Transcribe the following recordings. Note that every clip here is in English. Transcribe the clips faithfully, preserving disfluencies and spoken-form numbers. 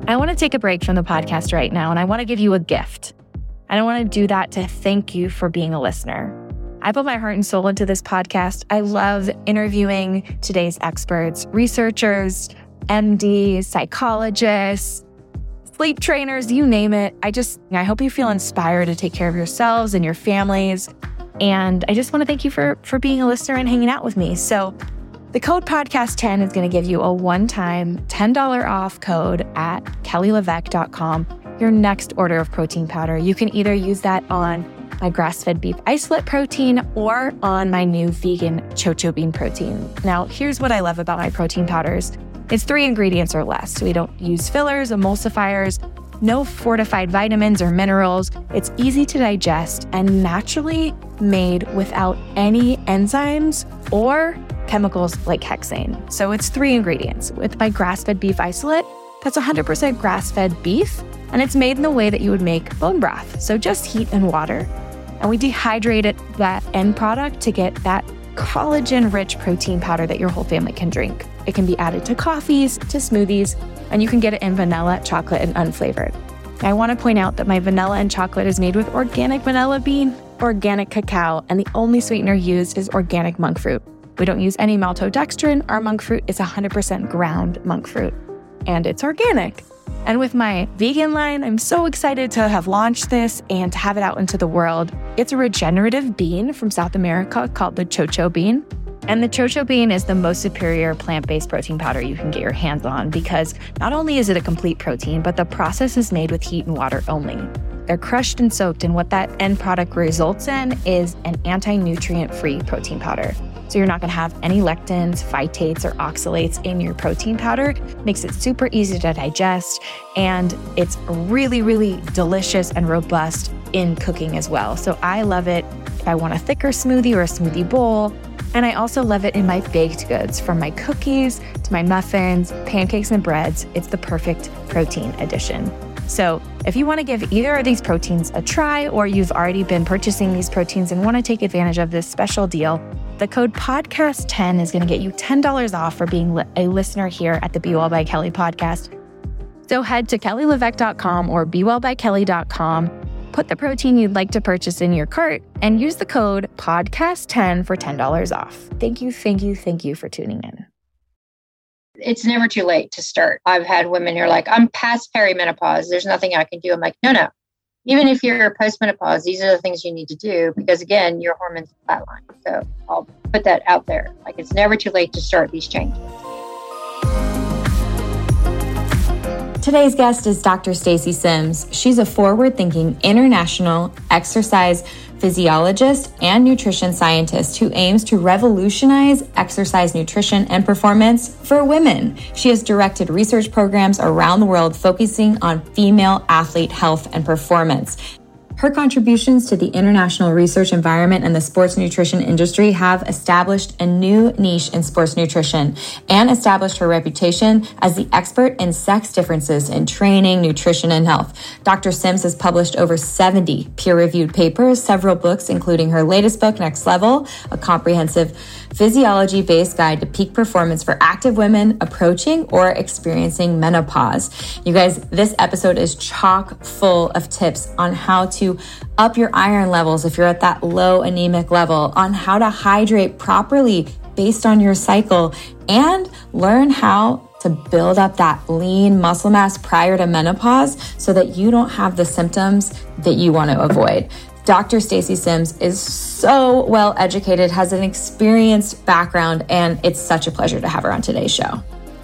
I want to take a break from the podcast right now, and I want to give you a gift. And I want to do that to thank you for being a listener. I put my heart and soul into this podcast. I love interviewing today's experts, researchers, M Ds, psychologists, sleep trainers, you name it. I just, I hope you feel inspired to take care of yourselves and your families. And I just want to thank you for, for being a listener and hanging out with me. So the code podcast ten is going to give you a one-time ten dollars off code at kelly levesque dot com. Your next order of protein powder. You can either use that on my grass-fed beef isolate protein or on my new vegan Chocho bean protein. Now, here's what I love about my protein powders. It's three ingredients or less. So we don't use fillers, emulsifiers, no fortified vitamins or minerals. It's easy to digest and naturally made without any enzymes or chemicals like hexane. So it's three ingredients. With my grass-fed beef isolate, that's one hundred percent grass-fed beef, and it's made in the way that you would make bone broth. So just heat and water. And we dehydrate it, that end product, to get that collagen-rich protein powder that your whole family can drink. It can be added to coffees, to smoothies, and you can get it in vanilla, chocolate, and unflavored. I want to point out that my vanilla and chocolate is made with organic vanilla bean, organic cacao, and the only sweetener used is organic monk fruit. We don't use any maltodextrin. Our monk fruit is one hundred percent ground monk fruit, and it's organic. And with my vegan line, I'm so excited to have launched this and to have it out into the world. It's a regenerative bean from South America called the Chocho bean. And the Chocho bean is the most superior plant-based protein powder you can get your hands on because not only is it a complete protein, but the process is made with heat and water only. They're crushed and soaked, and what that end product results in is an anti-nutrient-free protein powder. So you're not going to have any lectins, phytates, or oxalates in your protein powder. Makes it super easy to digest, and it's really, really delicious and robust in cooking as well. So I love it if I want a thicker smoothie or a smoothie bowl. And I also love it in my baked goods, from my cookies to my muffins, pancakes, and breads. It's the perfect protein addition. So if you want to give either of these proteins a try, or you've already been purchasing these proteins and want to take advantage of this special deal, the code podcast ten is going to get you ten dollars off for being a listener here at the Be Well by Kelly podcast. So head to kelly levesque dot com or be well by kelly dot com. Put the protein you'd like to purchase in your cart and use the code podcast ten for ten dollars off. Thank you, thank you, thank you for tuning in. It's never too late to start. I've had women who are like, I'm past perimenopause. There's nothing I can do. I'm like, no, no. Even if you're postmenopause, these are the things you need to do because, again, your hormones flatline. So I'll put that out there. Like, it's never too late to start these changes. Today's guest is Doctor Stacy Sims. She's a forward-thinking international exercise physiologist and nutrition scientist who aims to revolutionize exercise nutrition and performance for women. She has directed research programs around the world focusing on female athlete health and performance. Her contributions to the international research environment and the sports nutrition industry have established a new niche in sports nutrition and established her reputation as the expert in sex differences in training, nutrition, and health. Doctor Sims has published over seventy peer-reviewed papers, several books, including her latest book, Next Level, a comprehensive physiology-based guide to peak performance for active women approaching or experiencing menopause. You guys, this episode is chock full of tips on how to up your iron levels if you're at that low anemic level, on how to hydrate properly based on your cycle, and learn how to build up that lean muscle mass prior to menopause so that you don't have the symptoms that you want to avoid. Doctor Stacy Sims is so well educated, has an experienced background, and it's such a pleasure to have her on today's show.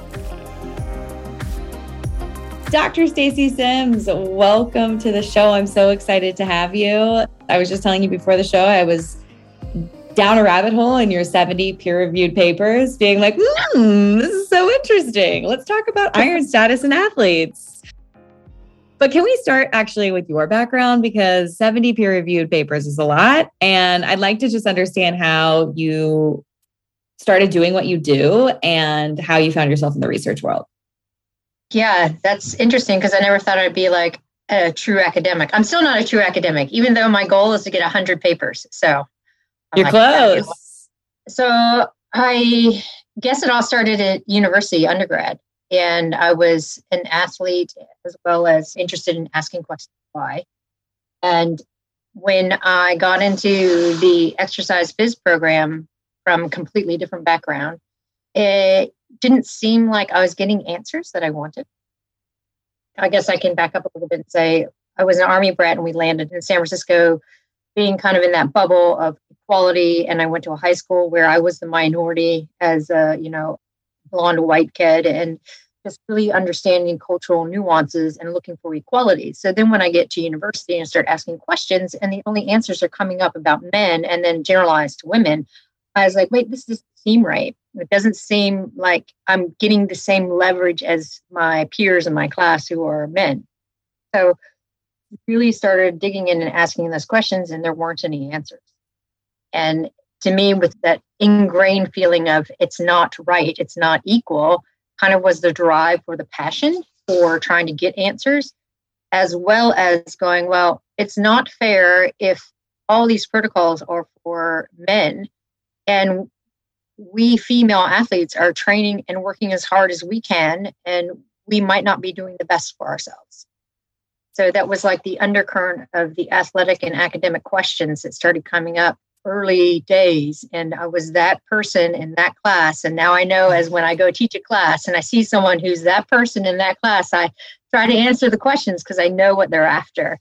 Doctor Stacy Sims, welcome to the show. I'm so excited to have you. I was just telling you before the show, I was down a rabbit hole in your seventy peer-reviewed papers, being like, hmm, this is so interesting. Let's talk about iron status in athletes. But can we start actually with your background? Because seventy peer-reviewed papers is a lot. And I'd like to just understand how you started doing what you do and how you found yourself in the research world. Yeah, that's interesting because I never thought I'd be like a true academic. I'm still not a true academic, even though my goal is to get one hundred papers. So I'm you're like, close. So I guess it all started at university, undergrad. And I was an athlete as well as interested in asking questions why. And when I got into the exercise phys program from a completely different background, it didn't seem like I was getting answers that I wanted. I guess I can back up a little bit and say I was an Army brat and we landed in San Francisco, being kind of in that bubble of equality. And I went to a high school where I was the minority as a, you know, blonde white kid, and just really understanding cultural nuances and looking for equality. So then when I get to university and start asking questions and the only answers are coming up about men and then generalized to women, I was like, wait, this doesn't seem right. It doesn't seem like I'm getting the same leverage as my peers in my class who are men. So really started digging in and asking those questions, and there weren't any answers. And to me, with that ingrained feeling of it's not right, it's not equal, kind of was the drive or the passion for trying to get answers, as well as going, well, it's not fair if all these protocols are for men and we female athletes are training and working as hard as we can, and we might not be doing the best for ourselves. So that was like the undercurrent of the athletic and academic questions that started coming up early days. And I was that person in that class. And now I know, as when I go teach a class and I see someone who's that person in that class, I try to answer the questions because I know what they're after.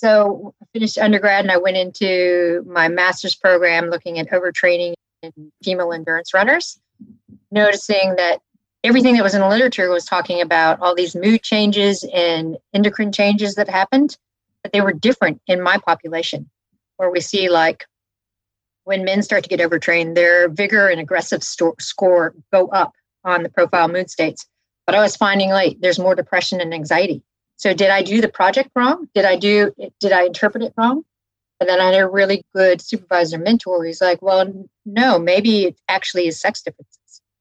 So I finished undergrad and I went into my master's program looking at overtraining in female endurance runners, noticing that everything that was in the literature was talking about all these mood changes and endocrine changes that happened, but they were different in my population, where we see like when men start to get overtrained, their vigor and aggressive sto- score go up on the profile mood states. But I was finding like there's more depression and anxiety. So did I do the project wrong? Did I do, did I interpret it wrong? And then I had a really good supervisor mentor. He's like, well, no, maybe it actually is sex differences.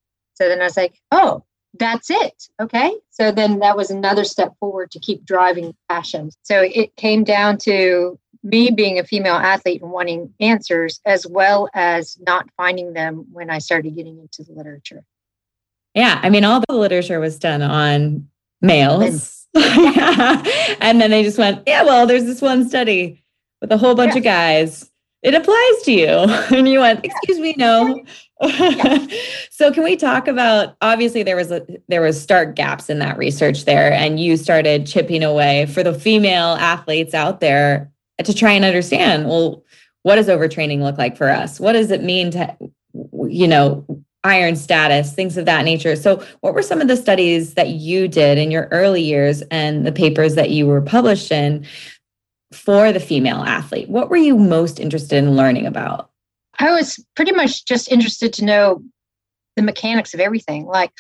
So then I was like, oh, that's it. Okay. So then that was another step forward to keep driving passion. So it came down to me being a female athlete and wanting answers, as well as not finding them when I started getting into the literature. Yeah. I mean, all the literature was done on males. yeah. And then they just went, yeah, well, there's this one study with a whole bunch yeah. of guys. It applies to you. And you went, excuse me, no. Yeah. So can we talk about, obviously there was a, there was stark gaps in that research there, and you started chipping away for the female athletes out there to try and understand, well, what does overtraining look like for us? What does it mean to, you know, iron status, things of that nature? So what were some of the studies that you did in your early years and the papers that you were published in for the female athlete? What were you most interested in learning about? I was pretty much just interested to know the mechanics of everything. Like,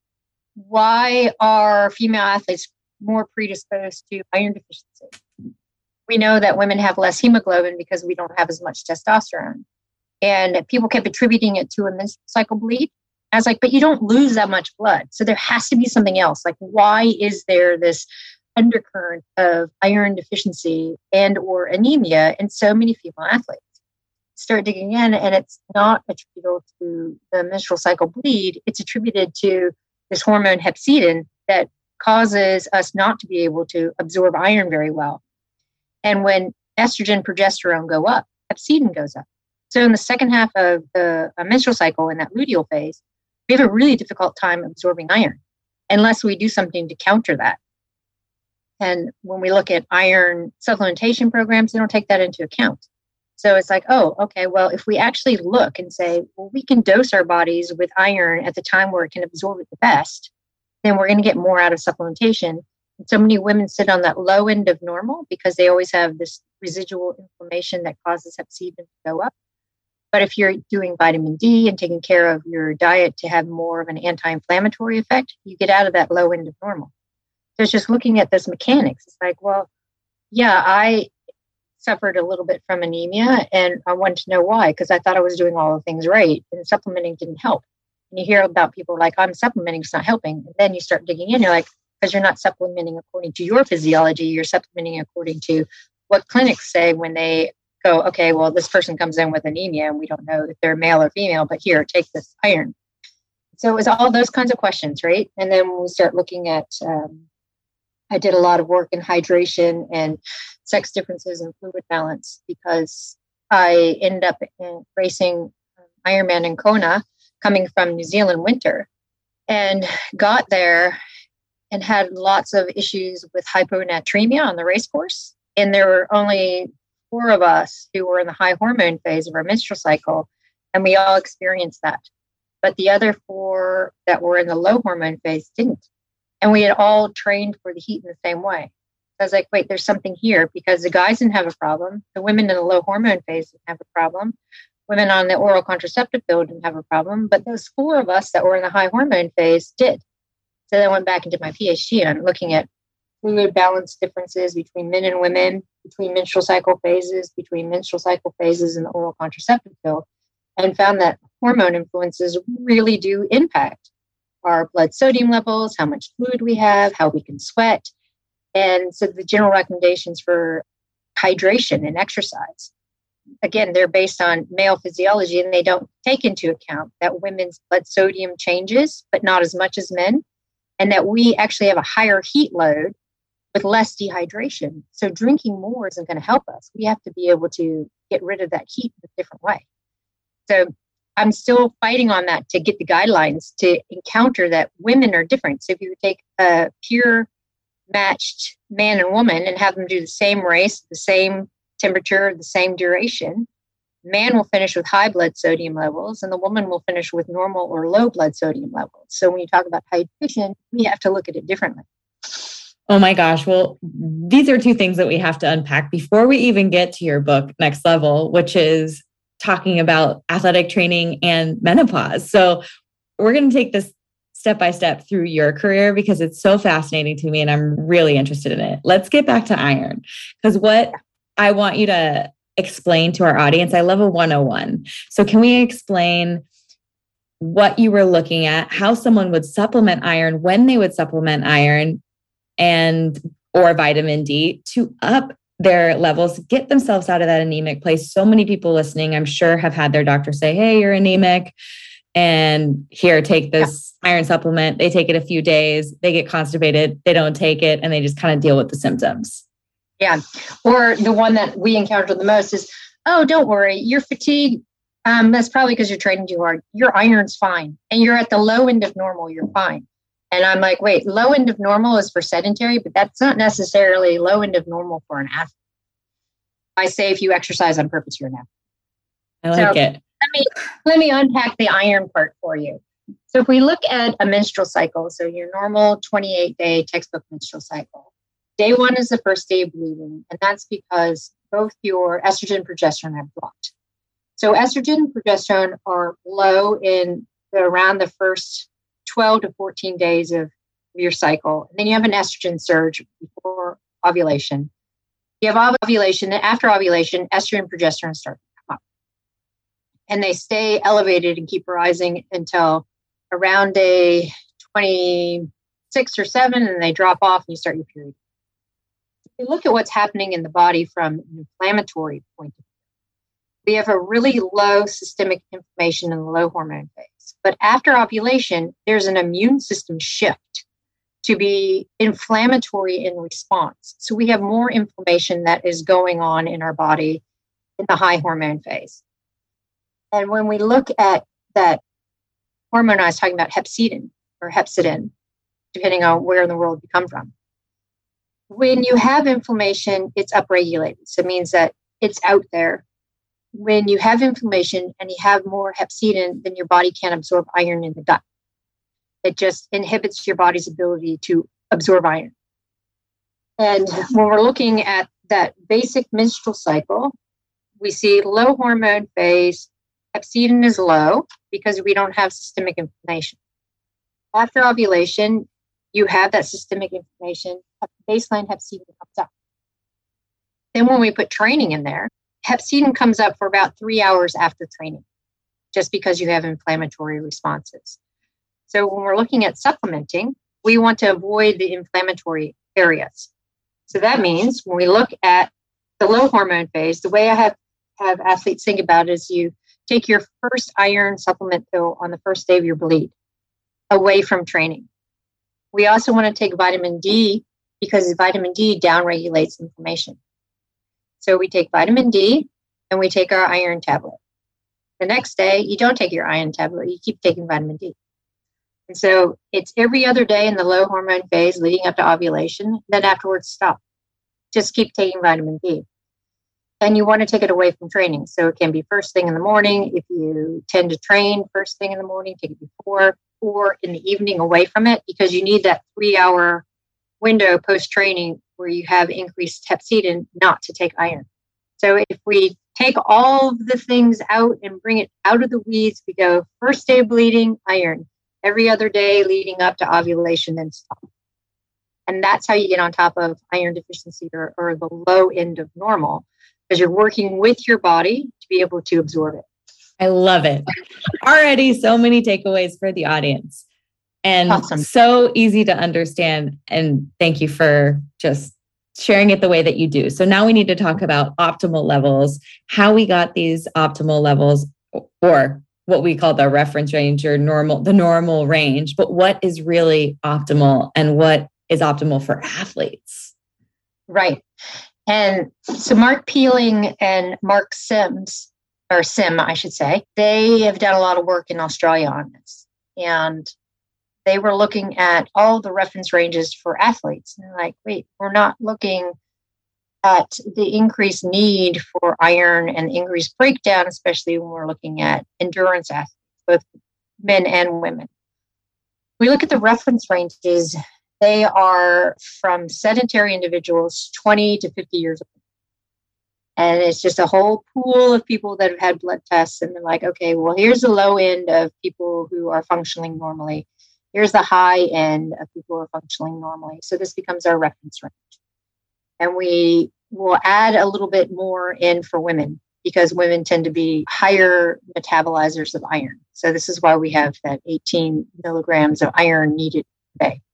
why are female athletes more predisposed to iron deficiency? We know that women have less hemoglobin because we don't have as much testosterone. And people kept attributing it to a menstrual cycle bleed. I was like, but you don't lose that much blood. So there has to be something else. Like, why is there this undercurrent of iron deficiency and or anemia in so many female athletes? Start digging in, and it's not attributable to the menstrual cycle bleed. It's attributed to this hormone hepcidin that causes us not to be able to absorb iron very well. And when estrogen, progesterone go up, hepcidin goes up. So in the second half of the menstrual cycle, in that luteal phase, we have a really difficult time absorbing iron unless we do something to counter that. And when we look at iron supplementation programs, they don't take that into account. So it's like, oh, okay, well, if we actually look and say, well, we can dose our bodies with iron at the time where it can absorb it the best, then we're going to get more out of supplementation. And so many women sit on that low end of normal because they always have this residual inflammation that causes hepcidin to go up. But if you're doing vitamin D and taking care of your diet to have more of an anti-inflammatory effect, you get out of that low end of normal. So it's just looking at those mechanics. It's like, well, yeah, I suffered a little bit from anemia and I wanted to know why, because I thought I was doing all the things right and supplementing didn't help. And you hear about people like, I'm supplementing, it's not helping. And then you start digging in, you're like, because you're not supplementing according to your physiology, you're supplementing according to what clinics say when they go, okay, well, this person comes in with anemia and we don't know if they're male or female, but here, take this iron. So it was all those kinds of questions, right? And then when we start looking at, um, I did a lot of work in hydration and sex differences and fluid balance because I ended up in racing Ironman in Kona coming from New Zealand winter and got there and had lots of issues with hyponatremia on the race course. And there were only four of us who were in the high hormone phase of our menstrual cycle, and we all experienced that. But the other four that were in the low hormone phase didn't. And we had all trained for the heat in the same way. I was like, wait, there's something here because the guys didn't have a problem. The women in the low hormone phase didn't have a problem. Women on the oral contraceptive pill didn't have a problem. But those four of us that were in the high hormone phase did. So then I went back and did my PhD on looking at fluid balance differences between men and women, between menstrual cycle phases, between menstrual cycle phases and the oral contraceptive pill, and found that hormone influences really do impact our blood sodium levels, how much fluid we have, how we can sweat. And so the general recommendations for hydration and exercise, again, they're based on male physiology, and they don't take into account that women's blood sodium changes, but not as much as men, and that we actually have a higher heat load with less dehydration. So drinking more isn't going to help us. We have to be able to get rid of that heat in a different way. So I'm still fighting on that to get the guidelines to encounter that women are different. So if you take a pure matched man and woman and have them do the same race, the same temperature, the same duration, man will finish with high blood sodium levels and the woman will finish with normal or low blood sodium levels. So when you talk about hydration, we have to look at it differently. Oh my gosh. Well, these are two things that we have to unpack before we even get to your book, Next Level, which is talking about athletic training and menopause. So we're going to take this step by step through your career because it's so fascinating to me and I'm really interested in it. Let's get back to iron because what I want you to explain to our audience, I love a one oh one. So can we explain what you were looking at, how someone would supplement iron, when they would supplement iron and or vitamin D to up their levels, get themselves out of that anemic place. So many people listening, I'm sure, have had their doctor say, hey, you're anemic. And here, take this yeah. iron supplement. They take it a few days, they get constipated, they don't take it, and they just kind of deal with the symptoms. Yeah. Or the one that we encounter the most is, oh, don't worry, you're fatigued. Um, that's probably because you're training too hard. Your iron's fine. And you're at the low end of normal, you're fine. And I'm like, wait, low end of normal is for sedentary, but that's not necessarily low end of normal for an athlete. I say if you exercise on purpose, you're an athlete. I like so it. Let me, let me unpack the iron part for you. So if we look at a menstrual cycle, so your normal twenty-eight day textbook menstrual cycle, day one is the first day of bleeding. And that's because both your estrogen and progesterone have dropped. So estrogen and progesterone are low in the, around the first twelve to fourteen days of your cycle. And then you have an estrogen surge before ovulation. You have ovulation, and after ovulation, estrogen and progesterone start to come up. And they stay elevated and keep rising until around day twenty-six or seven, and they drop off and you start your period. If you look at what's happening in the body from an inflammatory point of view, we have a really low systemic inflammation in the low hormone phase. But after ovulation, there's an immune system shift to be inflammatory in response. So we have more inflammation that is going on in our body in the high hormone phase. And when we look at that hormone, I was talking about hepcidin or hepcidin, depending on where in the world you come from. When you have inflammation, it's upregulated. So it means that it's out there. When you have inflammation and you have more hepcidin, then your body can't absorb iron in the gut. It just inhibits your body's ability to absorb iron. And when we're looking at that basic menstrual cycle, we see low hormone phase, hepcidin is low because we don't have systemic inflammation. After ovulation, you have that systemic inflammation, baseline hepcidin comes up. Then when we put training in there, hepcidin comes up for about three hours after training, just because you have inflammatory responses. So when we're looking at supplementing, we want to avoid the inflammatory areas. So that means when we look at the low hormone phase, the way I have, have athletes think about it is you take your first iron supplement pill on the first day of your bleed. away from training. We also want to take vitamin D because vitamin D downregulates inflammation. So we take vitamin D and we take our iron tablet. The next day, you don't take your iron tablet, you keep taking vitamin D. And so it's every other day in the low hormone phase leading up to ovulation. Then afterwards, stop. Just keep taking vitamin D. And you want to take it away from training. So it can be first thing in the morning. If you tend to train first thing in the morning, take it before, or in the evening away from it, because you need that three hour window post-training where you have increased hepcidin not to take iron. So if we take all of the things out and bring it out of the weeds, we go first day of bleeding, iron. Every other day leading up to ovulation, then stop. And that's how you get on top of iron deficiency or, or the low end of normal, because you're working with your body to be able to absorb it. I love it. Already so many takeaways for the audience and awesome. So easy to understand. And thank you for just sharing it the way that you do. So now we need to talk about optimal levels, how we got these optimal levels, or what we call the reference range or normal, the normal range, but what is really optimal and what is optimal for athletes? Right. And so Mark Peeling and Mark Sims, or Sim, I should say, they have done a lot of work in Australia on this. And they were looking at all the reference ranges for athletes. And like, wait, we're not looking at the increased need for iron and increased breakdown, especially when we're looking at endurance athletes, both men and women. We look at the reference ranges, they are from sedentary individuals, twenty to fifty years old. And it's just a whole pool of people that have had blood tests. And they're like, okay, well, here's the low end of people who are functioning normally. Here's the high end of people who are functioning normally. So this becomes our reference range. And we will add a little bit more in for women because women tend to be higher metabolizers of iron. So this is why we have that eighteen milligrams of iron needed a day.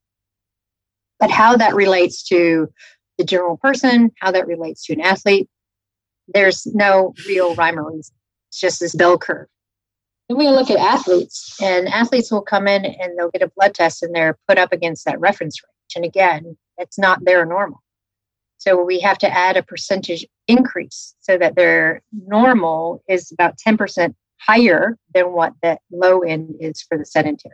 But how that relates to the general person, how that relates to an athlete, there's no real rhyme or reason. It's just this bell curve. Then we look at athletes, and athletes will come in and they'll get a blood test and they're put up against that reference range. And again, it's not their normal. So we have to add a percentage increase so that their normal is about ten percent higher than what that low end is for the sedentary.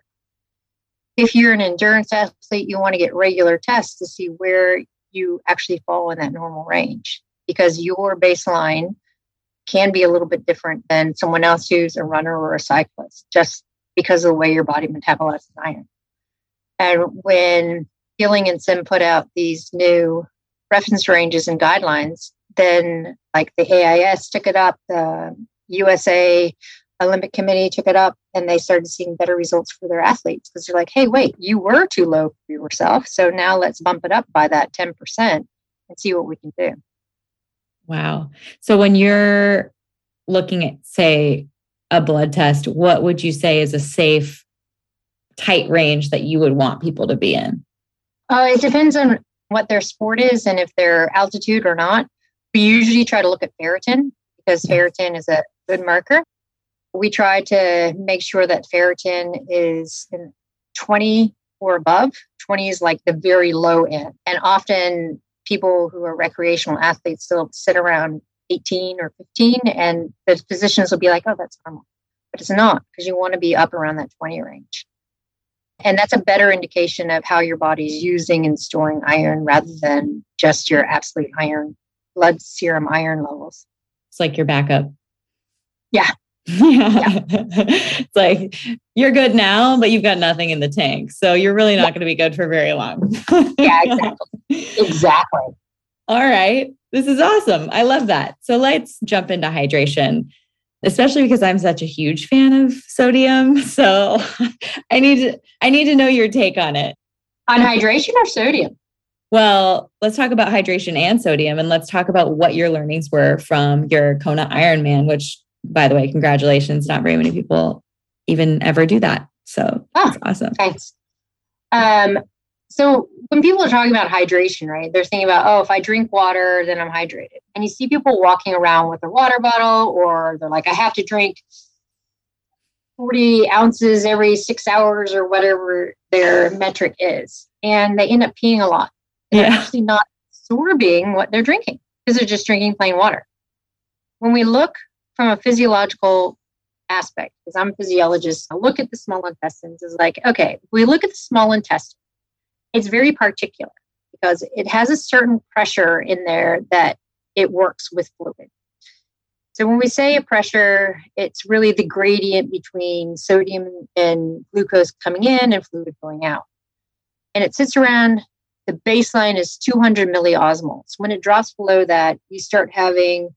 If you're an endurance athlete, you want to get regular tests to see where you actually fall in that normal range, because your baseline can be a little bit different than someone else who's a runner or a cyclist, just because of the way your body metabolizes iron. And when Peeling and Sim put out these new reference ranges and guidelines, then like the A I S took it up, the U S A Olympic Committee took it up, and they started seeing better results for their athletes because they're like, hey, wait, you were too low for yourself. So now let's bump it up by that ten percent and see what we can do. Wow. So when you're looking at, say, a blood test, what would you say is a safe, tight range that you would want people to be in? Uh, it depends on what their sport is and if they're altitude or not. We usually try to look at ferritin because ferritin is a good marker. We try to make sure that ferritin is in twenty or above. twenty is like the very low end. And often people who are recreational athletes still sit around eighteen or fifteen, and the physicians will be like, oh, that's normal. But it's not, because you want to be up around that twenty range. And that's a better indication of how your body's using and storing iron rather than just your absolute iron, blood serum iron levels. It's like your backup. Yeah. Yeah. yeah. It's like, you're good now, but you've got nothing in the tank. So you're really not yeah. going to be good for very long. Yeah, exactly. Exactly. All right. This is awesome. I love that. So let's jump into hydration, especially because I'm such a huge fan of sodium. So I need to, I need to know your take on it. On hydration or sodium? Well, let's talk about hydration and sodium, and let's talk about what your learnings were from your Kona Ironman, which, by the way, congratulations. Not very many people even ever do that. So oh, that's awesome. Thanks. Um, so when people are talking about hydration, right, they're thinking about, oh, if I drink water, then I'm hydrated. And you see people walking around with a water bottle, or they're like, I have to drink forty ounces every six hours or whatever their metric is. And they end up peeing a lot. And yeah. They're actually not absorbing what they're drinking because they're just drinking plain water. When we look from a physiological aspect, because I'm a physiologist, I look at the small intestines is like, okay, if we look at the small intestine, it's very particular because it has a certain pressure in there that it works with fluid. So when we say a pressure, it's really the gradient between sodium and glucose coming in and fluid going out. And it sits around, the baseline is two hundred milliosmoles. When it drops below that, you start having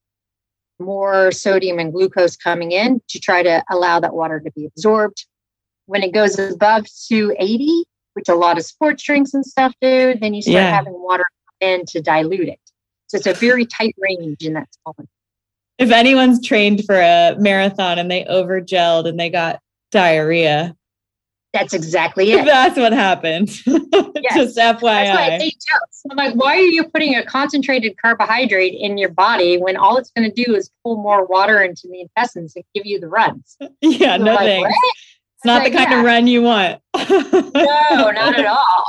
more sodium and glucose coming in to try to allow that water to be absorbed. When it goes above two eighty, which a lot of sports drinks and stuff do, then you start yeah. having water come in to dilute it. So it's a very tight range in that small. If anyone's trained for a marathon and they over-gelled and they got diarrhea. That's exactly it. That's what happened. Yes. Just F Y I. That's why I say jokes. I'm like, why are you putting a concentrated carbohydrate in your body when all it's going to do is pull more water into the intestines and give you the runs? Yeah, so no like, thanks. What? It's not like, the kind yeah. of run you want. No, not at all.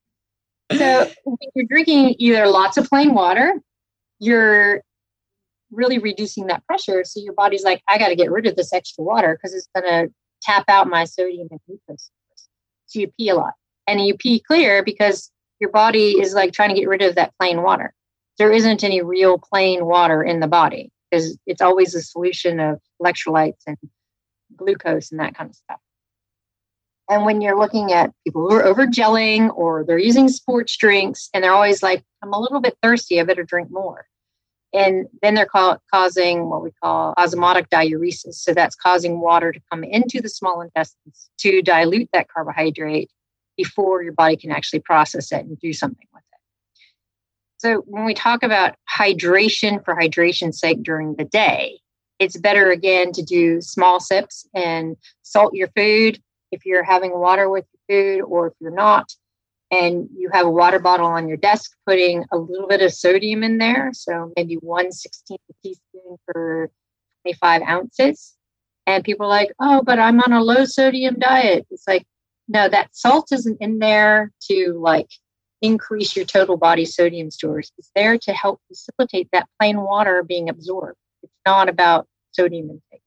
So when you're drinking either lots of plain water, you're really reducing that pressure. So your body's like, I got to get rid of this extra water because it's going to tap out my sodium and glucose. So you pee a lot. And you pee clear because your body is like trying to get rid of that plain water. There isn't any real plain water in the body because it's always a solution of electrolytes and glucose and that kind of stuff. And when you're looking at people who are over gelling or they're using sports drinks and they're always like, I'm a little bit thirsty, I better drink more. And then they're ca- causing what we call osmotic diuresis. So that's causing water to come into the small intestines to dilute that carbohydrate before your body can actually process it and do something with it. So when we talk about hydration for hydration's sake during the day, it's better again to do small sips and salt your food if you're having water with your food, or if you're not, and you have a water bottle on your desk, putting a little bit of sodium in there. So maybe one sixteenth teaspoon for twenty-five ounces. And people are like, oh, but I'm on a low sodium diet. It's like, no, that salt isn't in there to like increase your total body sodium stores. It's there to help facilitate that plain water being absorbed. It's not about sodium intake.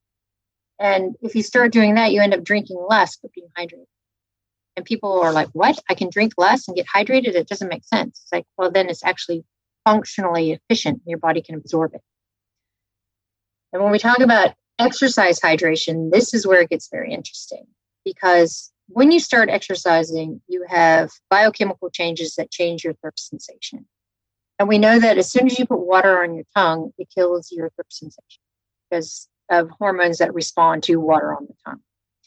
And if you start doing that, you end up drinking less, but being hydrated. And people are like, what? I can drink less and get hydrated? It doesn't make sense. It's like, well, then it's actually functionally efficient. Your body can absorb it. And when we talk about exercise hydration, this is where it gets very interesting. Because when you start exercising, you have biochemical changes that change your thirst sensation. And we know that as soon as you put water on your tongue, it kills your thirst sensation because of hormones that respond to water on the tongue.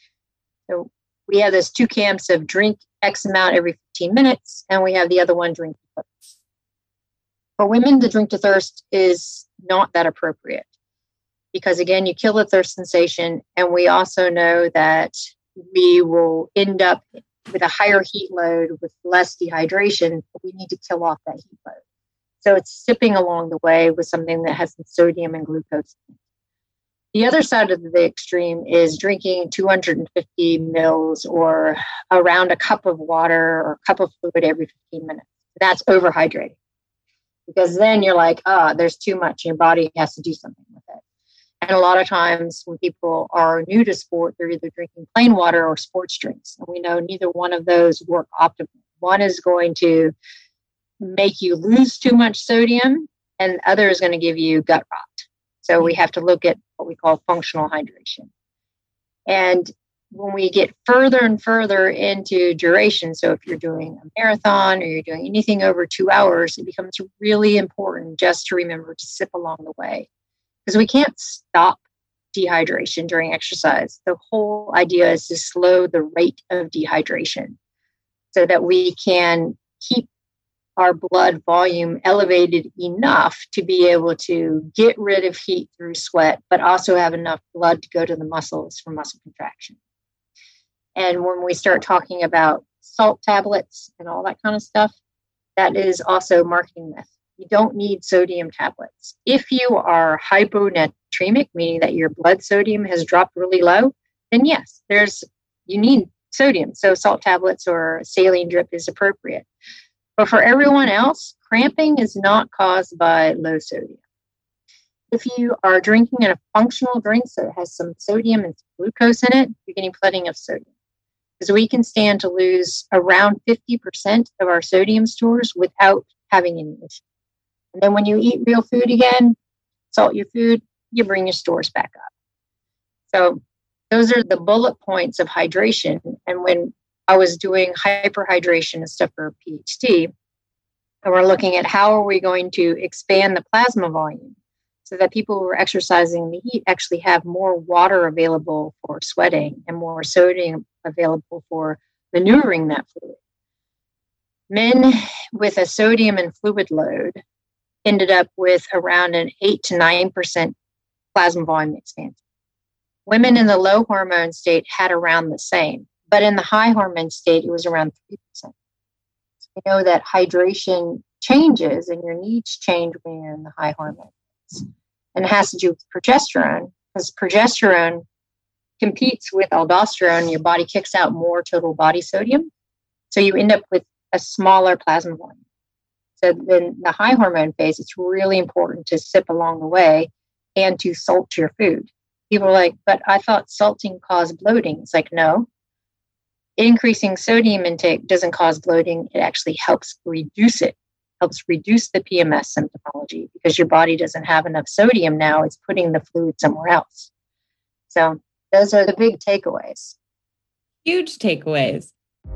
So we have those two camps of drink X amount every fifteen minutes, and we have the other one, drink to thirst. For women, the drink to thirst is not that appropriate because, again, you kill the thirst sensation, and we also know that we will end up with a higher heat load with less dehydration, but we need to kill off that heat load. So it's sipping along the way with something that has some sodium and glucose in it. The other side of the extreme is drinking two hundred fifty mils or around a cup of water or a cup of fluid every fifteen minutes. That's overhydrating because then you're like, oh, there's too much. Your body has to do something with it. And a lot of times when people are new to sport, they're either drinking plain water or sports drinks. And we know neither one of those work optimally. One is going to make you lose too much sodium and the other is going to give you gut rot. So we have to look at what we call functional hydration. And when we get further and further into duration, so if you're doing a marathon or you're doing anything over two hours, it becomes really important just to remember to sip along the way. Because we can't stop dehydration during exercise. The whole idea is to slow the rate of dehydration so that we can keep our blood volume elevated enough to be able to get rid of heat through sweat, but also have enough blood to go to the muscles for muscle contraction. And when we start talking about salt tablets and all that kind of stuff, that is also marketing myth. You don't need sodium tablets. If you are hyponatremic, meaning that your blood sodium has dropped really low, then yes, there's you need sodium. So salt tablets or saline drip is appropriate. But for everyone else, cramping is not caused by low sodium. If you are drinking a functional drink that has some sodium and glucose in it, you're getting flooding of sodium. Because we can stand to lose around fifty percent of our sodium stores without having any issue. And then when you eat real food again, salt your food, you bring your stores back up. So those are the bullet points of hydration. And when I was doing hyperhydration and stuff for a PhD, and we're looking at how are we going to expand the plasma volume so that people who are exercising in the heat actually have more water available for sweating and more sodium available for maneuvering that fluid. Men with a sodium and fluid load ended up with around an eight to nine percent plasma volume expansion. Women in the low hormone state had around the same, but in the high hormone state, it was around three percent. So we know that hydration changes and your needs change when you're in the high hormone. And it has to do with progesterone, because progesterone competes with aldosterone, and your body kicks out more total body sodium. So you end up with a smaller plasma volume. So in the high hormone phase, it's really important to sip along the way and to salt your food. People are like, but I thought salting caused bloating. It's like, no. Increasing sodium intake doesn't cause bloating. It actually helps reduce it. Helps reduce the P M S symptomology because your body doesn't have enough sodium now. It's putting the fluid somewhere else. So those are the big takeaways. Huge takeaways.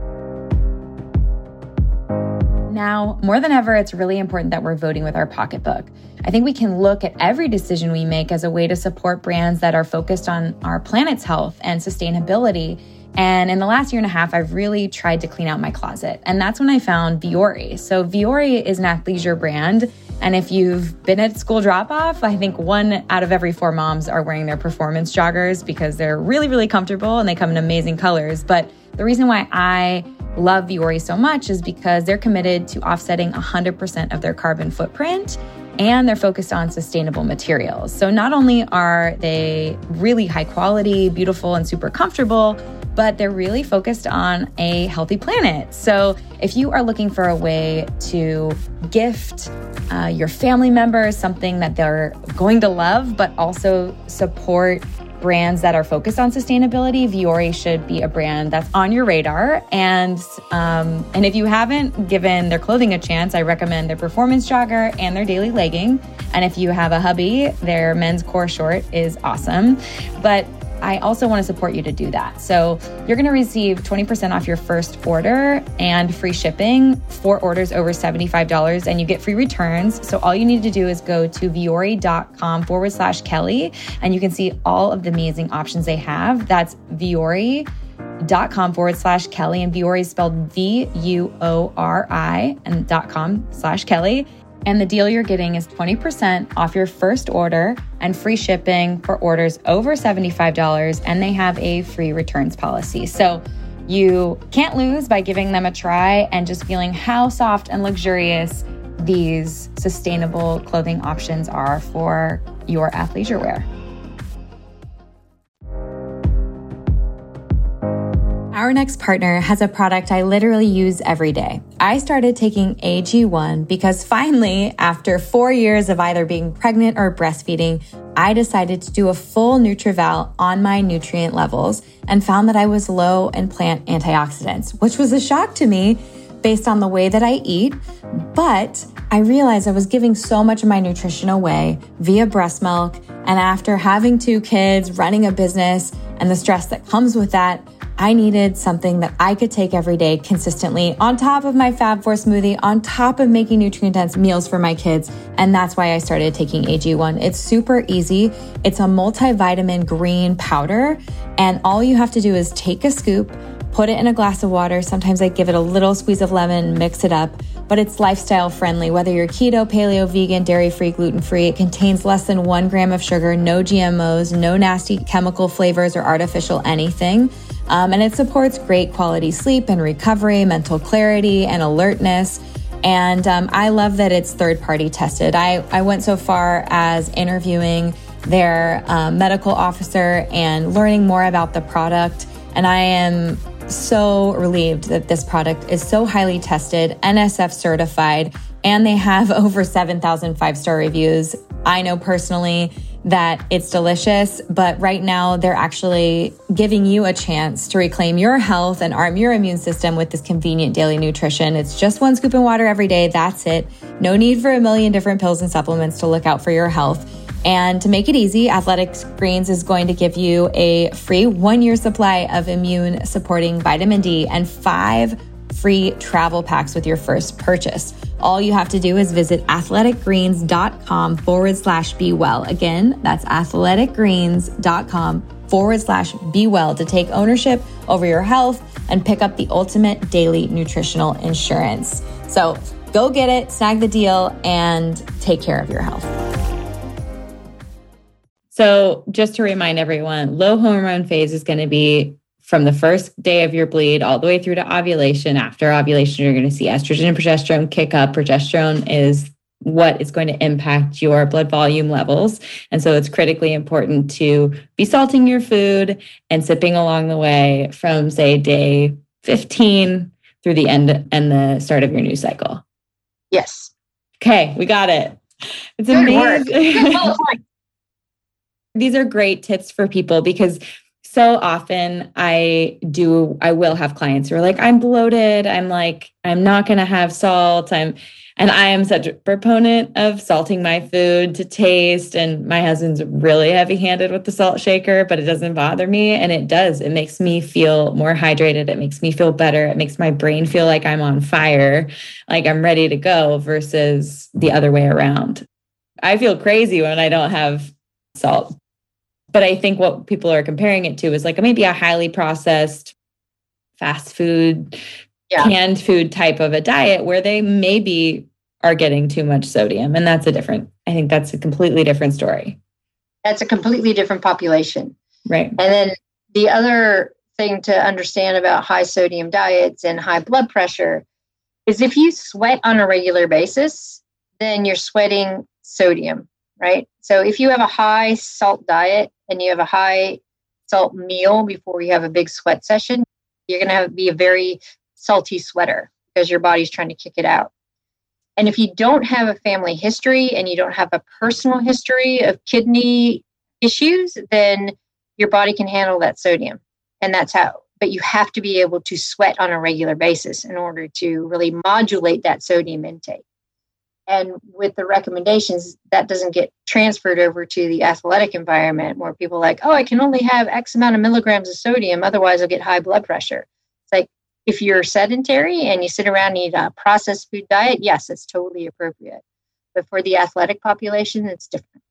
Now, more than ever, it's really important that we're voting with our pocketbook. I think we can look at every decision we make as a way to support brands that are focused on our planet's health and sustainability. And in the last year and a half, I've really tried to clean out my closet. And that's when I found Vuori. So Vuori is an athleisure brand. And if you've been at school drop-off, I think one out of every four moms are wearing their performance joggers because they're really, really comfortable and they come in amazing colors. But the reason why I love Vuori so much is because they're committed to offsetting one hundred percent of their carbon footprint, and they're focused on sustainable materials. So not only are they really high quality, beautiful, and super comfortable, but they're really focused on a healthy planet. So if you are looking for a way to gift uh, your family members something that they're going to love, but also support brands that are focused on sustainability, Vuori should be a brand that's on your radar. And um, and if you haven't given their clothing a chance, I recommend their performance jogger and their daily legging. And if you have a hubby, their men's core short is awesome. But I also want to support you to do that. So you're going to receive twenty percent off your first order and free shipping for orders over seventy-five dollars, and you get free returns. So all you need to do is go to vuori.com forward slash Kelly, and you can see all of the amazing options they have. That's vuori.com forward slash Kelly, and Vuori is spelled V U O R I and dot com slash Kelly. And the deal you're getting is twenty percent off your first order and free shipping for orders over seventy-five dollars. And they have a free returns policy. So you can't lose by giving them a try and just feeling how soft and luxurious these sustainable clothing options are for your athleisure wear. Our next partner has a product I literally use every day. I started taking A G one because finally, after four years of either being pregnant or breastfeeding, I decided to do a full NutrEval on my nutrient levels and found that I was low in plant antioxidants, which was a shock to me based on the way that I eat. But I realized I was giving so much of my nutrition away via breast milk. And after having two kids, running a business, and the stress that comes with that, I needed something that I could take every day consistently on top of my Fab Four smoothie, on top of making nutrient-dense meals for my kids. And that's why I started taking A G one. It's super easy. It's a multivitamin green powder. And all you have to do is take a scoop, put it in a glass of water. Sometimes I give it a little squeeze of lemon, mix it up. But it's lifestyle friendly, whether you're keto, paleo, vegan, dairy-free, gluten-free. It contains less than one gram of sugar, no G M Os, no nasty chemical flavors or artificial anything. Um, and it supports great quality sleep and recovery, mental clarity and alertness. And um, I love that it's third-party tested. I, I went so far as interviewing their um, medical officer and learning more about the product. And I am so relieved that this product is so highly tested, N S F certified, and they have over seven thousand five-star reviews. I know personally that it's delicious, but right now they're actually giving you a chance to reclaim your health and arm your immune system with this convenient daily nutrition. It's just one scoop of water every day. That's it. No need for a million different pills and supplements to look out for your health. And to make it easy, Athletic Greens is going to give you a free one-year supply of immune supporting vitamin D and five free travel packs with your first purchase. All you have to do is visit athleticgreens.com forward slash be well. Again, that's athleticgreens.com forward slash be well to take ownership over your health and pick up the ultimate daily nutritional insurance. So go get it, snag the deal, and take care of your health. So just to remind everyone, low hormone phase is going to be from the first day of your bleed all the way through to ovulation. After ovulation, you're going to see estrogen and progesterone kick up. Progesterone is what is going to impact your blood volume levels. And so it's critically important to be salting your food and sipping along the way from, say, day fifteen through the end and the start of your new cycle. Yes. Okay, we got it. It's Good amazing. work. These are great tips for people because so often I do, I will have clients who are like, I'm bloated. I'm like, I'm not going to have salt. I'm, and I am such a proponent of salting my food to taste. And my husband's really heavy handed with the salt shaker, but it doesn't bother me. And it does. It makes me feel more hydrated. It makes me feel better. It makes my brain feel like I'm on fire, like I'm ready to go versus the other way around. I feel crazy when I don't have salt. But I think what people are comparing it to is like maybe a highly processed fast food, yeah. canned food type of a diet where they maybe are getting too much sodium. And that's a different, I think that's a completely different story. That's a completely different population. Right. And then the other thing to understand about high sodium diets and high blood pressure is if you sweat on a regular basis, then you're sweating sodium, right? So if you have a high salt diet and you have a high salt meal before you have a big sweat session, you're going to have be a very salty sweater because your body's trying to kick it out. And if you don't have a family history and you don't have a personal history of kidney issues, then your body can handle that sodium. And that's how, but you have to be able to sweat on a regular basis in order to really modulate that sodium intake. And with the recommendations, that doesn't get transferred over to the athletic environment where people are like, oh, I can only have X amount of milligrams of sodium. Otherwise, I'll get high blood pressure. It's like if you're sedentary and you sit around and eat a processed food diet, yes, it's totally appropriate. But for the athletic population, it's different.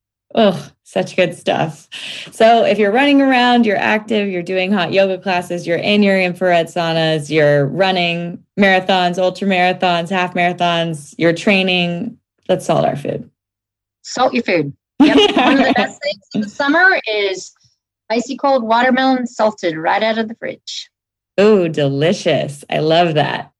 Oh, such good stuff. So if you're running around, you're active, you're doing hot yoga classes, you're in your infrared saunas, you're running marathons, ultra marathons, half marathons, you're training, let's salt our food. Salt your food. Yep. One of the best things in the summer is icy cold watermelon salted right out of the fridge. Oh, delicious. I love that.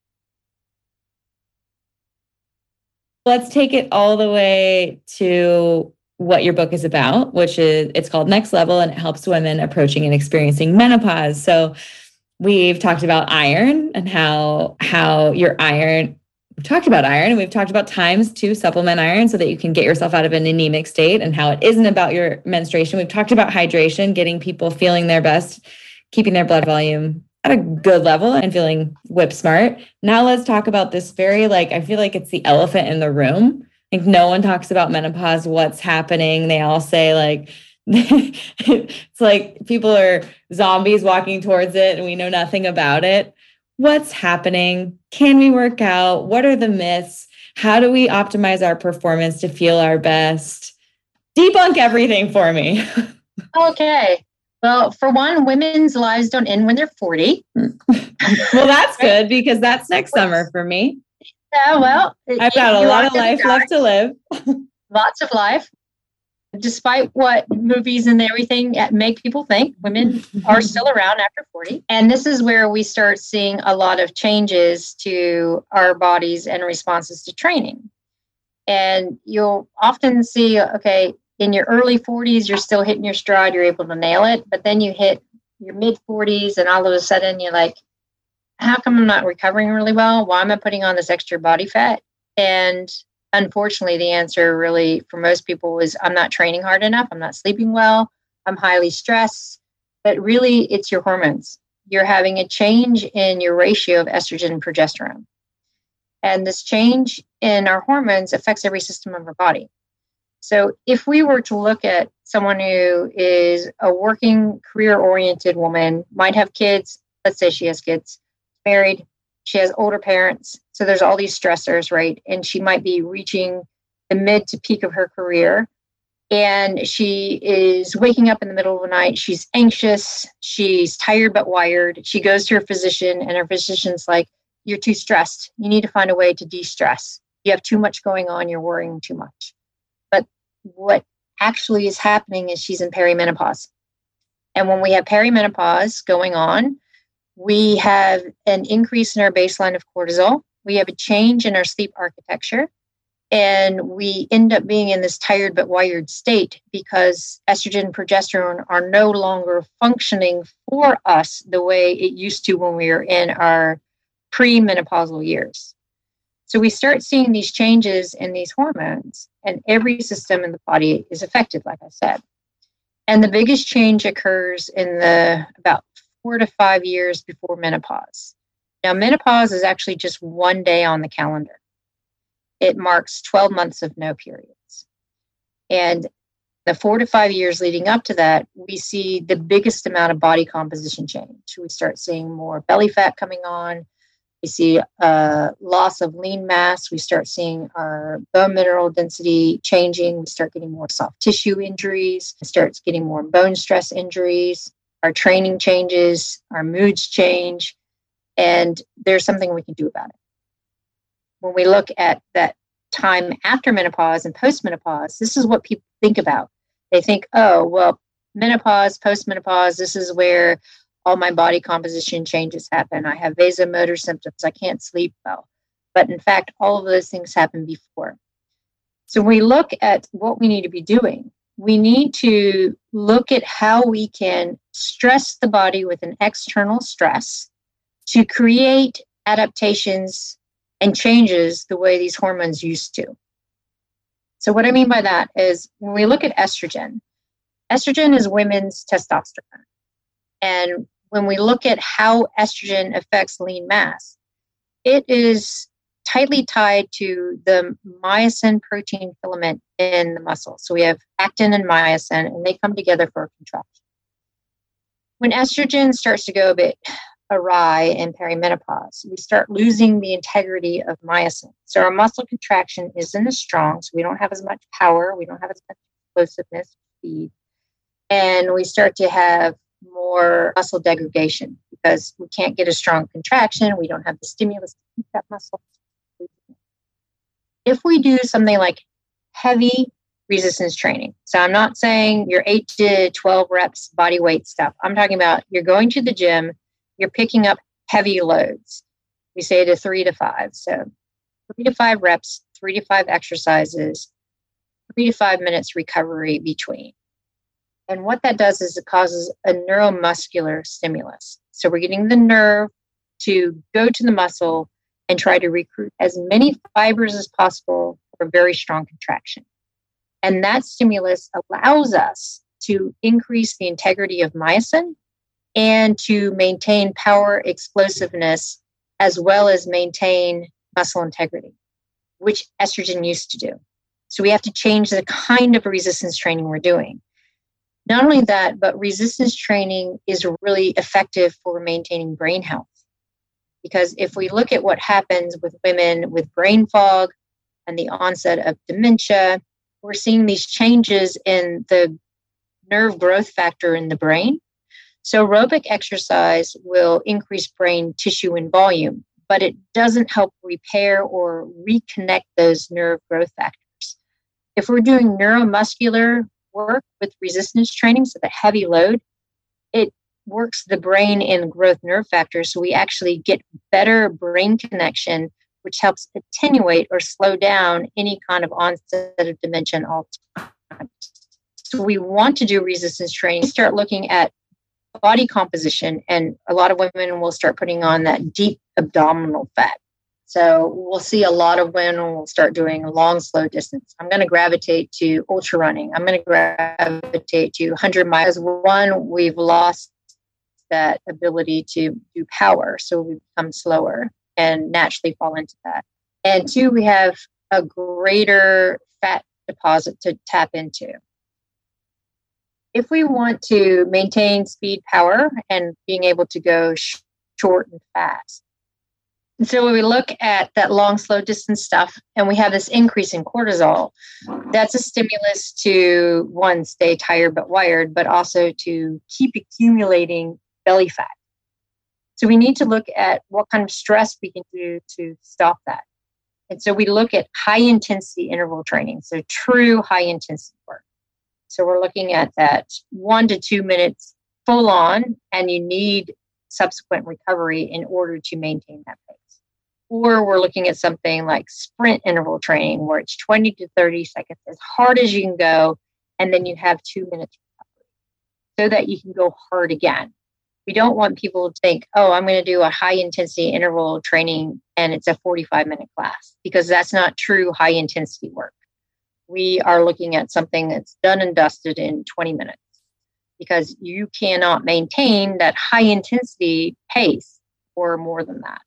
Let's take it all the way to what your book is about, which is, it's called Next Level, and it helps women approaching and experiencing menopause. So we've talked about iron and how, how your iron, we've talked about iron and we've talked about times to supplement iron so that you can get yourself out of an anemic state and how it isn't about your menstruation. We've talked about hydration, getting people feeling their best, keeping their blood volume at a good level and feeling whip smart. Now let's talk about this very, like, I feel like it's the elephant in the room. Like no one talks about menopause, what's happening. They all say like, it's like people are zombies walking towards it and we know nothing about it. What's happening? Can we work out? What are the myths? How do we optimize our performance to feel our best? Debunk everything for me. Okay. Well, for one, women's lives don't end when they're forty. Well, that's good because that's next summer for me. Yeah, well, I've got a lot of life left to live. Lots of life. Despite what movies and everything make people think, women are still around after forty. And this is where we start seeing a lot of changes to our bodies and responses to training. And you'll often see, okay, in your early forties, you're still hitting your stride, you're able to nail it. But then you hit your mid forties and all of a sudden you're like, how come I'm not recovering really well? Why am I putting on this extra body fat? And unfortunately, the answer really for most people was I'm not training hard enough. I'm not sleeping well. I'm highly stressed. But really, it's your hormones. You're having a change in your ratio of estrogen and progesterone. And this change in our hormones affects every system of our body. So if we were to look at someone who is a working, career-oriented woman, might have kids, let's say she has kids, married, she has older parents. So there's all these stressors, right? And she might be reaching the mid to peak of her career. And she is waking up in the middle of the night. She's anxious. She's tired but wired. She goes to her physician and her physician's like, you're too stressed. You need to find a way to de-stress. You have too much going on. You're worrying too much. But what actually is happening is she's in perimenopause. And when we have perimenopause going on, we have an increase in our baseline of cortisol. We have a change in our sleep architecture. And we end up being in this tired but wired state because estrogen and progesterone are no longer functioning for us the way it used to when we were in our premenopausal years. So we start seeing these changes in these hormones, and every system in the body is affected, like I said. And the biggest change occurs in the about four to five years before menopause. Now, menopause is actually just one day on the calendar. It marks twelve months of no periods. And the four to five years leading up to that, we see the biggest amount of body composition change. We start seeing more belly fat coming on. We see a loss of lean mass. We start seeing our bone mineral density changing. We start getting more soft tissue injuries. We start getting more bone stress injuries. Our training changes. Our moods change. And there's something we can do about it. When we look at that time after menopause and postmenopause, this is what people think about. They think, oh, well, menopause, postmenopause, this is where all my body composition changes happen. I have vasomotor symptoms. I can't sleep well. But in fact, all of those things happen before. So when we look at what we need to be doing, we need to look at how we can stress the body with an external stress to create adaptations and changes the way these hormones used to. So what I mean by that is when we look at estrogen, estrogen is women's testosterone. And when we look at how estrogen affects lean mass, it is tightly tied to the myosin protein filament in the muscle. So we have actin and myosin, and they come together for a contraction. When estrogen starts to go a bit awry in perimenopause, we start losing the integrity of myosin. So our muscle contraction isn't as strong, so we don't have as much power, we don't have as much explosiveness, speed, and we start to have more muscle degradation because we can't get a strong contraction, we don't have the stimulus to keep that muscle. If we do something like heavy resistance training, so I'm not saying your eight to twelve reps body weight stuff, I'm talking about you're going to the gym, you're picking up heavy loads. We say to three to five. So three to five reps, three to five exercises, three to five minutes recovery between. And what that does is it causes a neuromuscular stimulus. So we're getting the nerve to go to the muscle and try to recruit as many fibers as possible for a very strong contraction. And that stimulus allows us to increase the integrity of myosin and to maintain power, explosiveness, as well as maintain muscle integrity, which estrogen used to do. So we have to change the kind of resistance training we're doing. Not only that, but resistance training is really effective for maintaining brain health. Because if we look at what happens with women with brain fog and the onset of dementia, we're seeing these changes in the nerve growth factor in the brain. So aerobic exercise will increase brain tissue and volume, but it doesn't help repair or reconnect those nerve growth factors. If we're doing neuromuscular work with resistance training, so the heavy load, it works the brain and growth nerve factors, so we actually get better brain connection, which helps attenuate or slow down any kind of onset of dementia and Alzheimer's. So we want to do resistance training, start looking at body composition, and a lot of women will start putting on that deep abdominal fat. So we'll see a lot of women will start doing long, slow distance. I'm going to gravitate to ultra running. I'm going to gravitate to one hundred miles. One, we've lost that ability to do power. So we become slower and naturally fall into that. And two, we have a greater fat deposit to tap into. If we want to maintain speed, power, and being able to go sh- short and fast. And so when we look at that long, slow distance stuff, and we have this increase in cortisol, that's a stimulus to, one, stay tired but wired, but also to keep accumulating belly fat. So we need to look at what kind of stress we can do to stop that. And so we look at high intensity interval training, so true high intensity work. So we're looking at that one to two minutes full on, and you need subsequent recovery in order to maintain that pace. Or we're looking at something like sprint interval training, where it's twenty to thirty seconds as hard as you can go, and then you have two minutes recovery so that you can go hard again. We don't want people to think, oh, I'm going to do a high intensity interval training and it's a forty-five minute class, because that's not true high intensity work. We are looking at something that's done and dusted in twenty minutes, because you cannot maintain that high intensity pace for more than that.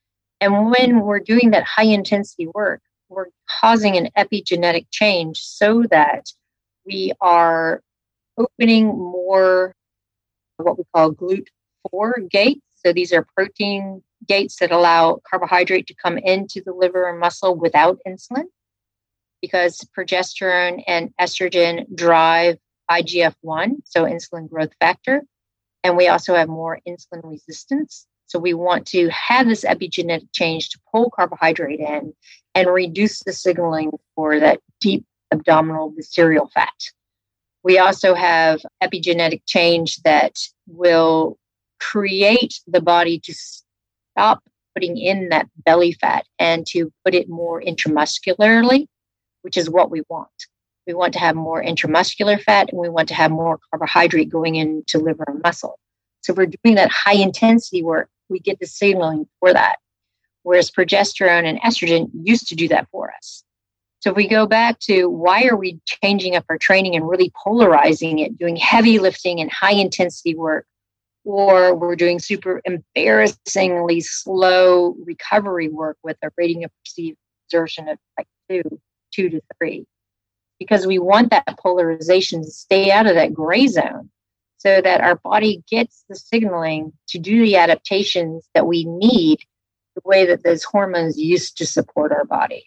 And when we're doing that high intensity work, we're causing an epigenetic change so that we are opening more what we call G L U T four gates. So these are protein gates that allow carbohydrate to come into the liver and muscle without insulin, because progesterone and estrogen drive I G F one, so insulin growth factor. And we also have more insulin resistance. So we want to have this epigenetic change to pull carbohydrate in and reduce the signaling for that deep abdominal visceral fat. We also have epigenetic change that will create the body to stop putting in that belly fat and to put it more intramuscularly, which is what we want. We want to have more intramuscular fat, and we want to have more carbohydrate going into liver and muscle. So if we're doing that high intensity work, we get the signaling for that. Whereas progesterone and estrogen used to do that for us. So if we go back to why are we changing up our training and really polarizing it, doing heavy lifting and high intensity work, or we're doing super embarrassingly slow recovery work with a rating of perceived exertion of like two, two to three, because we want that polarization to stay out of that gray zone so that our body gets the signaling to do the adaptations that we need the way that those hormones used to support our body.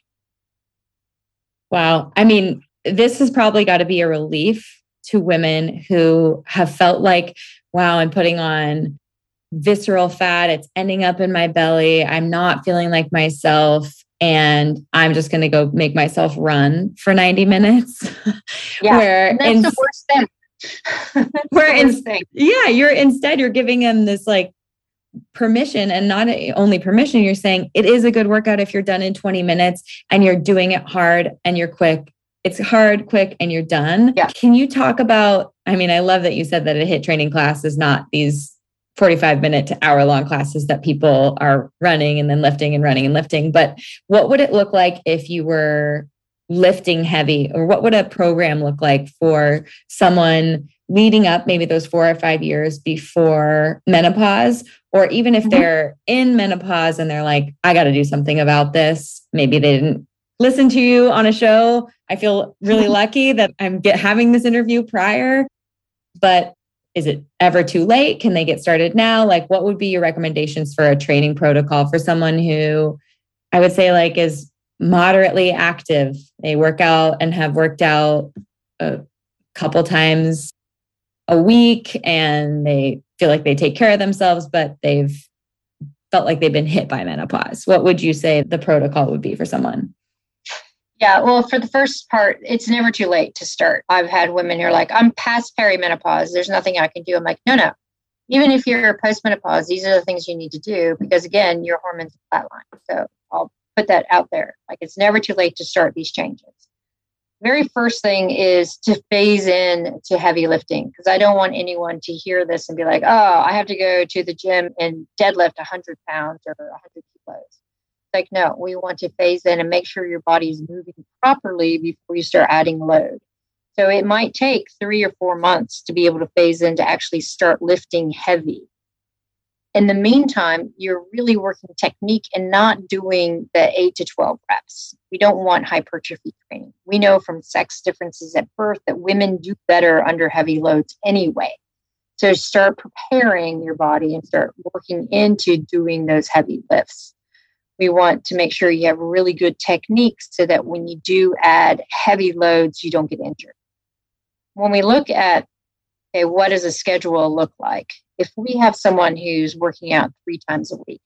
Wow. I mean, this has probably got to be a relief to women who have felt like, wow, I'm putting on visceral fat. It's ending up in my belly. I'm not feeling like myself. And I'm just going to go make myself run for ninety minutes. Yeah, where and that's in, the worst thing. where the worst in, thing. Yeah, you're instead, you're giving them this like permission, and not only permission, you're saying it is a good workout if you're done in twenty minutes and you're doing it hard and you're quick. It's hard, quick, and you're done. Yeah. Can you talk about, I mean, I love that you said that a HIIT training class is not these forty-five minute to hour long classes that people are running and then lifting and running and lifting. But what would it look like if you were lifting heavy, or what would a program look like for someone leading up maybe those four or five years before menopause, or even if mm-hmm. they're in menopause and they're like, I got to do something about this. Maybe they didn't listen to you on a show. I feel really lucky that I'm get, having this interview prior, but is it ever too late? Can they get started now? Like, what would be your recommendations for a training protocol for someone who I would say like is moderately active? They work out and have worked out a couple times a week and they feel like they take care of themselves, but they've felt like they've been hit by menopause. What would you say the protocol would be for someone? Yeah, well, for the first part, it's never too late to start. I've had women who are like, I'm past perimenopause. There's nothing I can do. I'm like, no, no. Even if you're postmenopause, these are the things you need to do, because again, your hormones are flatline. So I'll put that out there. Like, it's never too late to start these changes. very first thing is to phase in to heavy lifting, because I don't want anyone to hear this and be like, oh, I have to go to the gym and deadlift one hundred pounds or one hundred kilos. Like, no, we want to phase in and make sure your body is moving properly before you start adding load. So it might take three or four months to be able to phase in to actually start lifting heavy. In the meantime, you're really working technique and not doing the eight to twelve reps. We don't want hypertrophy training. We know from sex differences at birth that women do better under heavy loads anyway. So start preparing your body and start working into doing those heavy lifts. We want to make sure you have really good techniques so that when you do add heavy loads, you don't get injured. When we look at, okay, what does a schedule look like? If we have someone who's working out three times a week,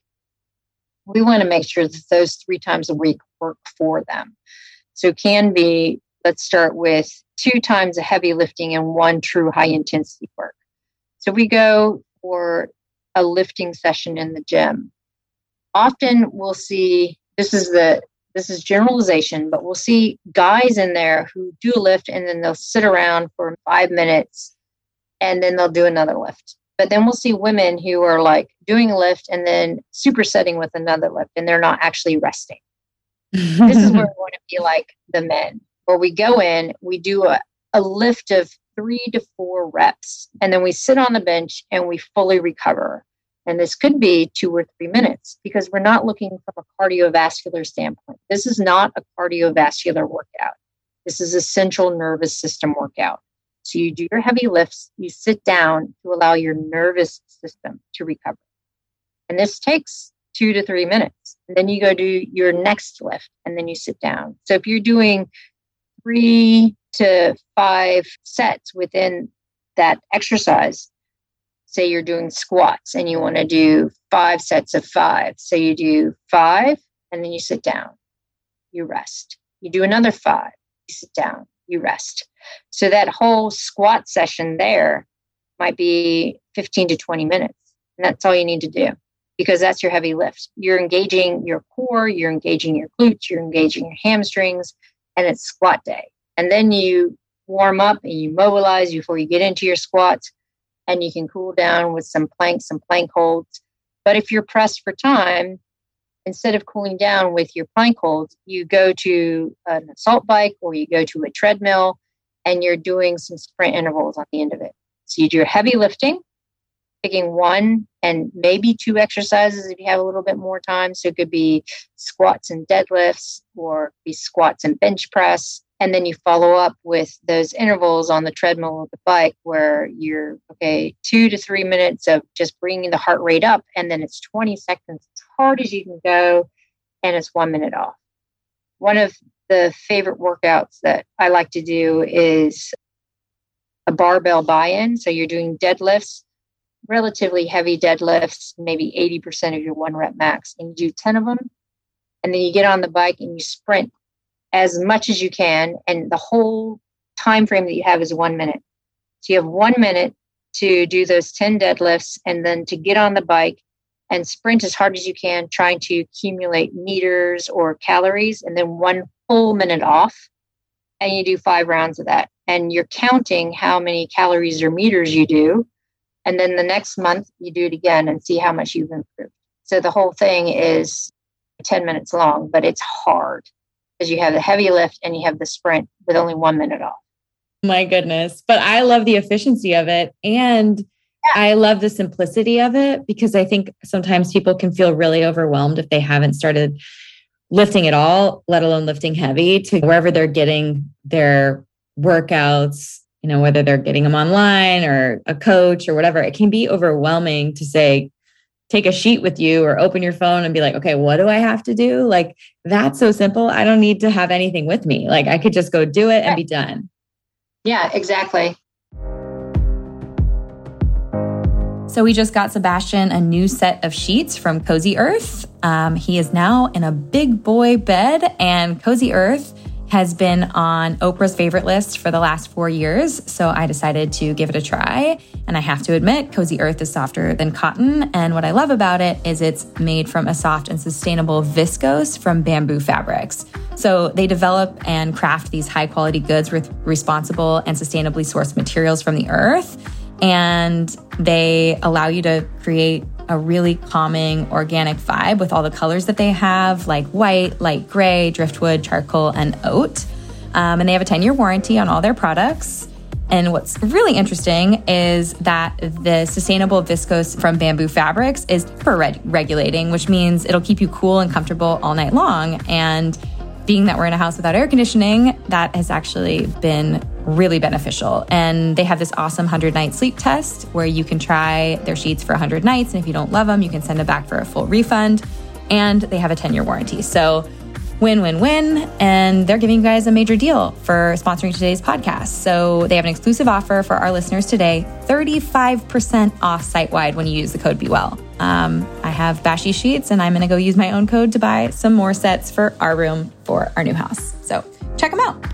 we want to make sure that those three times a week work for them. So it can be, let's start with two times a heavy lifting and one true high intensity work. So we go for a lifting session in the gym. Often we'll see, this is the this is generalization, but we'll see guys in there who do a lift and then they'll sit around for five minutes and then they'll do another lift. But then we'll see women who are like doing a lift and then supersetting with another lift and they're not actually resting. This is where we want to be like the men, where we go in, we do a, a lift of three to four reps, and then we sit on the bench and we fully recover. And this could be two or three minutes because we're not looking from a cardiovascular standpoint. This is not a cardiovascular workout. This is a central nervous system workout. So you do your heavy lifts, you sit down to allow your nervous system to recover. And this takes two to three minutes. And then you go do your next lift and then you sit down. So if you're doing three to five sets within that exercise, say you're doing squats and you want to do five sets of five. So you do five and then you sit down, you rest. You do another five, you sit down, you rest. So that whole squat session there might be fifteen to twenty minutes. And that's all you need to do because that's your heavy lift. You're engaging your core, you're engaging your glutes, you're engaging your hamstrings, and it's squat day. And then you warm up and you mobilize before you get into your squats. And you can cool down with some planks, some plank holds. But if you're pressed for time, instead of cooling down with your plank holds, you go to an assault bike or you go to a treadmill and you're doing some sprint intervals on the end of it. So you do your heavy lifting, picking one and maybe two exercises if you have a little bit more time. So it could be squats and deadlifts or be squats and bench press. And then you follow up with those intervals on the treadmill or the bike where you're, okay, two to three minutes of just bringing the heart rate up. And then it's twenty seconds as hard as you can go. And it's one minute off. One of the favorite workouts that I like to do is a barbell buy-in. So you're doing deadlifts, relatively heavy deadlifts, maybe eighty percent of your one rep max. And you do ten of them. And then you get on the bike and you sprint as much as you can, and the whole time frame that you have is one minute. So you have one minute to do those ten deadlifts and then to get on the bike and sprint as hard as you can, trying to accumulate meters or calories, and then one full minute off. And you do five rounds of that. And you're counting how many calories or meters you do. And then the next month you do it again and see how much you've improved. So the whole thing is ten minutes long, but it's hard. Because you have the heavy lift and you have the sprint with only one minute off. My goodness. But I love the efficiency of it. And yeah. I love the simplicity of it because I think sometimes people can feel really overwhelmed if they haven't started lifting at all, let alone lifting heavy, to wherever they're getting their workouts, you know, whether they're getting them online or a coach or whatever. It can be overwhelming to say, take a sheet with you or open your phone and be like, okay, what do I have to do? Like, that's so simple. I don't need to have anything with me. Like, I could just go do it and be done. Yeah, exactly. So we just got Sebastian a new set of sheets from Cozy Earth. Um, he is now in a big boy bed, and Cozy Earth has been on Oprah's favorite list for the last four years, so I decided to give it a try. And I have to admit, Cozy Earth is softer than cotton, and what I love about it is it's made from a soft and sustainable viscose from bamboo fabrics. So they develop and craft these high-quality goods with responsible and sustainably sourced materials from the earth, and they allow you to create a really calming organic vibe with all the colors that they have, like white, light gray, driftwood, charcoal, and oat. Um, and they have a ten-year warranty on all their products. And what's really interesting is that the sustainable viscose from bamboo fabrics is hyper-regulating, which means it'll keep you cool and comfortable all night long. And being that we're in a house without air conditioning, that has actually been really beneficial. And they have this awesome one hundred night sleep test where you can try their sheets for one hundred nights. And if you don't love them, you can send them back for a full refund. And they have a ten-year warranty. So win, win, win. And they're giving you guys a major deal for sponsoring today's podcast. So they have an exclusive offer for our listeners today, thirty-five percent off site-wide when you use the code BeWell. Um, I have Bashy sheets, and I'm going to go use my own code to buy some more sets for our room for our new house. So check them out.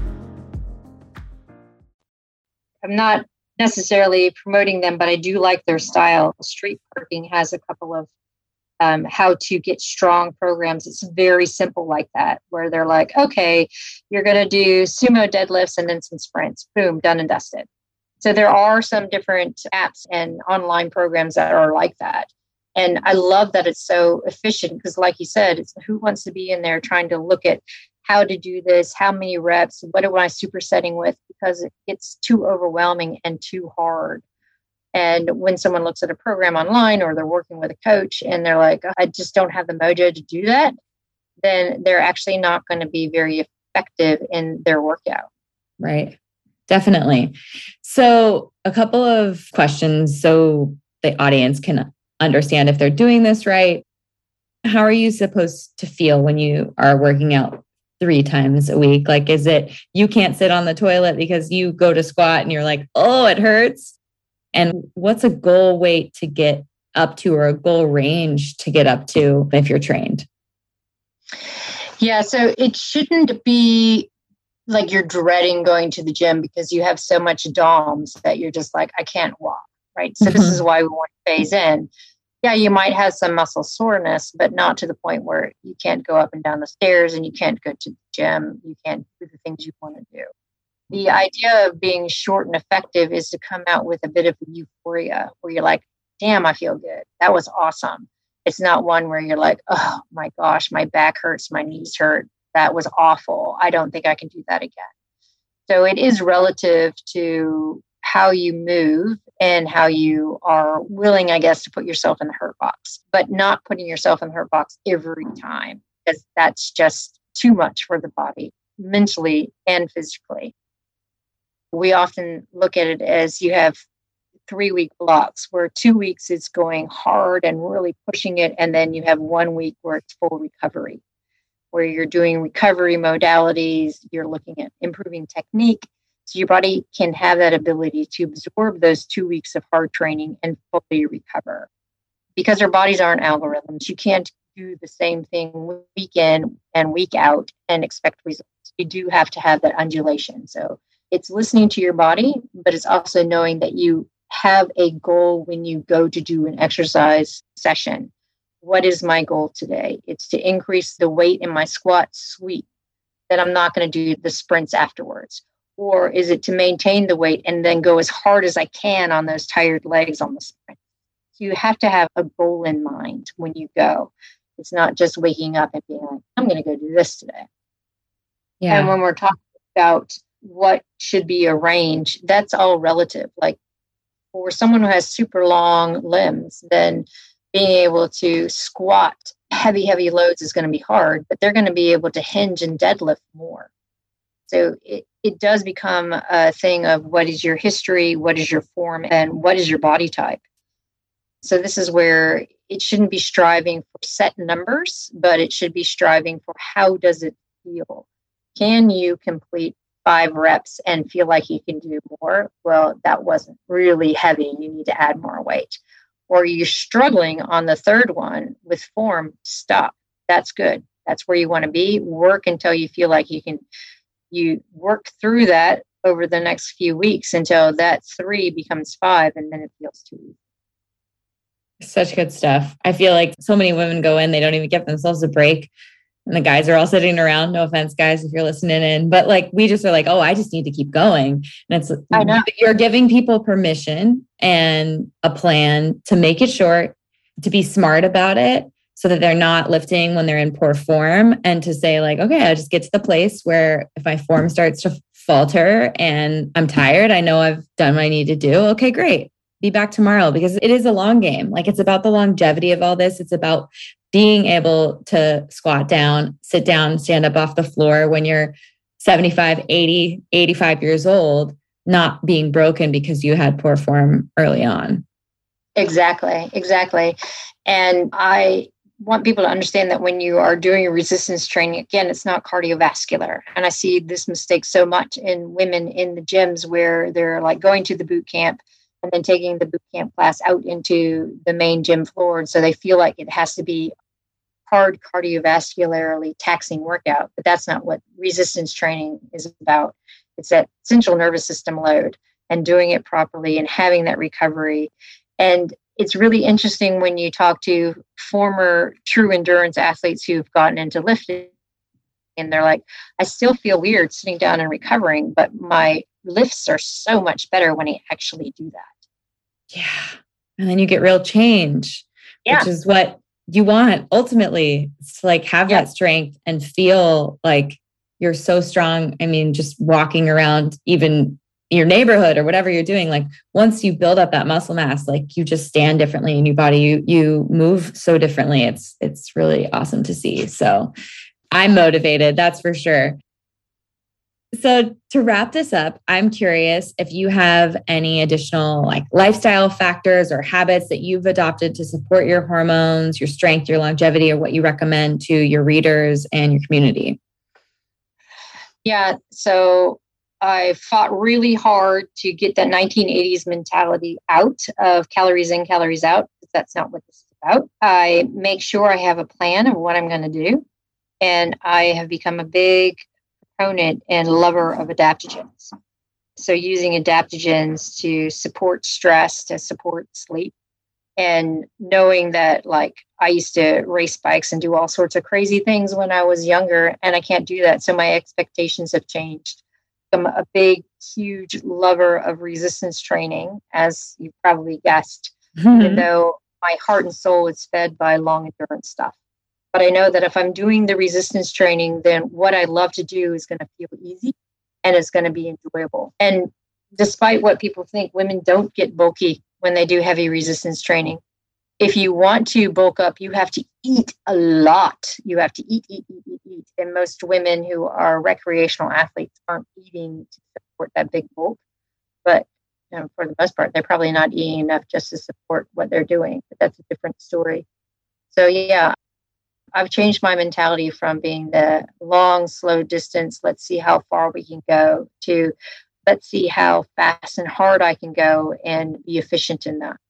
I'm not necessarily promoting them, but I do like their style. Street Parking has a couple of um, how to get strong programs. It's very simple like that, where they're like, okay, you're going to do sumo deadlifts and then some sprints. Boom, done and dusted. So there are some different apps and online programs that are like that. And I love that it's so efficient because, like you said, it's who wants to be in there trying to look at how to do this, how many reps, what am I supersetting with, because it gets too overwhelming and too hard. And when someone looks at a program online or they're working with a coach and they're like, I just don't have the mojo to do that, then they're actually not going to be very effective in their workout. Right. Definitely. So a couple of questions so the audience can understand if they're doing this right. How are you supposed to feel when you are working out three times a week? Like, is it you can't sit on the toilet because you go to squat and you're like, oh, it hurts? And what's a goal weight to get up to or a goal range to get up to if you're trained? Yeah, so it shouldn't be like you're dreading going to the gym because you have so much D O M S that you're just like, I can't walk, right? So mm-hmm. This is why we want to phase in. Yeah, you might have some muscle soreness, but not to the point where you can't go up and down the stairs and you can't go to the gym. You can't do the things you want to do. The idea of being short and effective is to come out with a bit of euphoria where you're like, damn, I feel good. That was awesome. It's not one where you're like, oh my gosh, my back hurts, my knees hurt. That was awful. I don't think I can do that again. So it is relative to how you move and how you are willing, I guess, to put yourself in the hurt box, but not putting yourself in the hurt box every time, because that's just too much for the body, mentally and physically. We often look at it as you have three week blocks where two weeks is going hard and really pushing it. And then you have one week where it's full recovery, where you're doing recovery modalities, you're looking at improving technique. So your body can have that ability to absorb those two weeks of hard training and fully recover. Because our bodies aren't algorithms. You can't do the same thing week in and week out and expect results. You do have to have that undulation. So it's listening to your body, but it's also knowing that you have a goal when you go to do an exercise session. What is my goal today? It's to increase the weight in my squat sweep, that I'm not going to do the sprints afterwards. Or is it to maintain the weight and then go as hard as I can on those tired legs on the sprint? You have to have a goal in mind when you go. It's not just waking up and being like, I'm going to go do this today. Yeah. And when we're talking about what should be a range, that's all relative. Like for someone who has super long limbs, then being able to squat heavy, heavy loads is going to be hard, but they're going to be able to hinge and deadlift more. So it, it does become a thing of what is your history, what is your form, and what is your body type. So this is where it shouldn't be striving for set numbers, but it should be striving for how does it feel? Can you complete five reps and feel like you can do more? Well, that wasn't really heavy. You need to add more weight. Or you're struggling on the third one with form, stop. That's good. That's where you want to be. Work until you feel like you can you work through that over the next few weeks until that three becomes five, and then it feels too easy. Such good stuff. I feel like so many women go in, they don't even give themselves a break. And the guys are all sitting around. No offense, guys, if you're listening in, but like, we just are like, oh, I just need to keep going. And it's, I know. You're giving people permission and a plan to make it short, to be smart about it so that they're not lifting when they're in poor form, and to say like, okay, I just get to the place where if my form starts to falter and I'm tired, I know I've done what I need to do. Okay, great. Be back tomorrow, because it is a long game. Like, it's about the longevity of all this. It's about being able to squat down, sit down, stand up off the floor when you're seventy-five, eighty, eighty-five years old, not being broken because you had poor form early on. Exactly, exactly. And I want people to understand that when you are doing resistance training, again, it's not cardiovascular. And I see this mistake so much in women in the gyms where they're like going to the boot camp and then taking the boot camp class out into the main gym floor. And so they feel like it has to be hard cardiovascularly taxing workout, but that's not what resistance training is about. It's that central nervous system load and doing it properly and having that recovery. And it's really interesting when you talk to former true endurance athletes who've gotten into lifting, and they're like, I still feel weird sitting down and recovering, but my lifts are so much better when I actually do that. Yeah. And then you get real change, yeah. which is what you want ultimately. It's to like have yeah. that strength and feel like you're so strong. I mean, just walking around even your neighborhood or whatever you're doing, like once you build up that muscle mass, like you just stand differently in your body, you you move so differently. It's it's really awesome to see. So I'm motivated, that's for sure. So to wrap this up, I'm curious if you have any additional like lifestyle factors or habits that you've adopted to support your hormones, your strength, your longevity, or what you recommend to your readers and your community. Yeah, so I fought really hard to get that nineteen eighties mentality out of calories in, calories out. That's not what this is about. I make sure I have a plan of what I'm going to do. And I have become a big proponent and lover of adaptogens. So using adaptogens to support stress, to support sleep, and knowing that like I used to race bikes and do all sorts of crazy things when I was younger, and I can't do that. So my expectations have changed. I'm a big, huge lover of resistance training, as you probably guessed, mm-hmm. even though my heart and soul is fed by long endurance stuff. But I know that if I'm doing the resistance training, then what I love to do is going to feel easy and it's going to be enjoyable. And despite what people think, women don't get bulky when they do heavy resistance training. If you want to bulk up, you have to eat a lot. You have to eat, eat, eat, eat, eat. And most women who are recreational athletes aren't eating to support that big bulk. But you know, for the most part, they're probably not eating enough just to support what they're doing. But that's a different story. So yeah, I've changed my mentality from being the long, slow distance, let's see how far we can go, to let's see how fast and hard I can go and be efficient in that.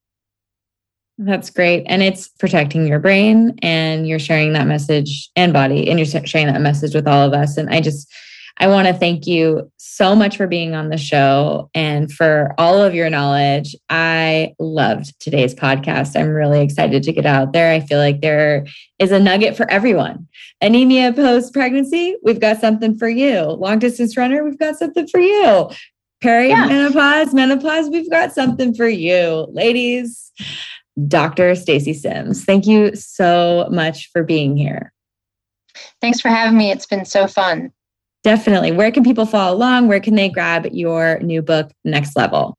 That's great. And it's protecting your brain, and you're sharing that message and body, and you're sharing that message with all of us. And I just, I want to thank you so much for being on the show and for all of your knowledge. I loved today's podcast. I'm really excited to get out there. I feel like there is a nugget for everyone. Anemia post-pregnancy, we've got something for you. Long distance runner, we've got something for you. Perimenopause, yeah. menopause, we've got something for you. Ladies, Doctor Stacy Sims, thank you so much for being here. Thanks for having me. It's been so fun. Definitely. Where can people follow along? Where can they grab your new book, Next Level?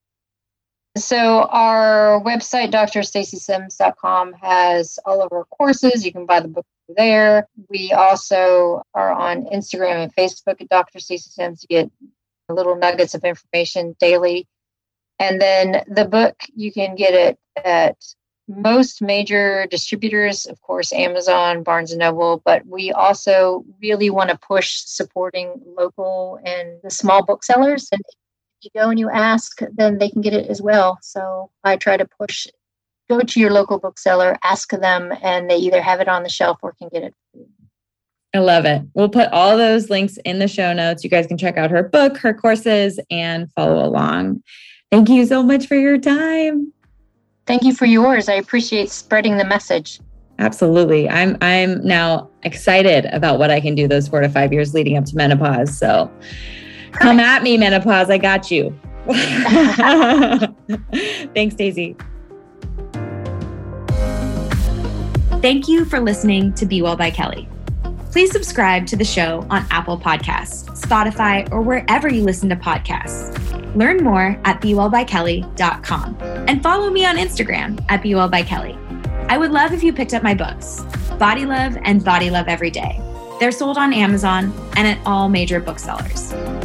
So our website, D R stacy sims dot com, has all of our courses. You can buy the book there. We also are on Instagram and Facebook at Doctor Stacy Sims to get little nuggets of information daily. And then the book, you can get it at most major distributors, of course, Amazon, Barnes and Noble, but we also really want to push supporting local and the small booksellers. And if you go and you ask, then they can get it as well. So I try to push, go to your local bookseller, ask them, and they either have it on the shelf or can get it. I love it. We'll put all those links in the show notes. You guys can check out her book, her courses, and follow along. Thank you so much for your time. Thank you for yours. I appreciate spreading the message. Absolutely. I'm I'm now excited about what I can do those four to five years leading up to menopause. So Perfect. Come at me, menopause. I got you. Thanks, Daisy. Thank you for listening to Be Well by Kelly. Please subscribe to the show on Apple Podcasts, Spotify, or wherever you listen to podcasts. Learn more at be well by kelly dot com and follow me on Instagram at be well by kelly. I would love if you picked up my books, Body Love and Body Love Every Day. They're sold on Amazon and at all major booksellers.